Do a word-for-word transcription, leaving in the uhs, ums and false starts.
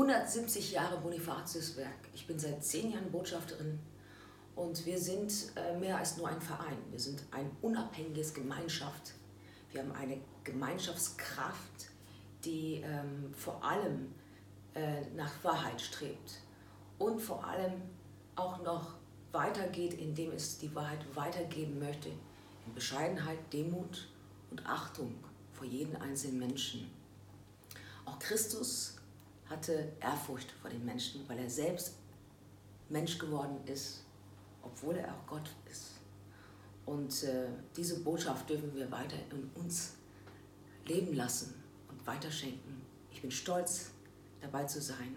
hundertsiebzig Jahre Bonifatiuswerk. Ich bin seit zehn Jahren Botschafterin und wir sind äh, mehr als nur ein Verein. Wir sind ein unabhängiges Gemeinschaft. Wir haben eine Gemeinschaftskraft, die ähm, vor allem äh, nach Wahrheit strebt und vor allem auch noch weitergeht, indem es die Wahrheit weitergeben möchte, in Bescheidenheit, Demut und Achtung vor jedem einzelnen Menschen. Auch Christus hatte Ehrfurcht vor den Menschen, weil er selbst Mensch geworden ist, obwohl er auch Gott ist. Und äh, diese Botschaft dürfen wir weiter in uns leben lassen und weiterschenken. Ich bin stolz, dabei zu sein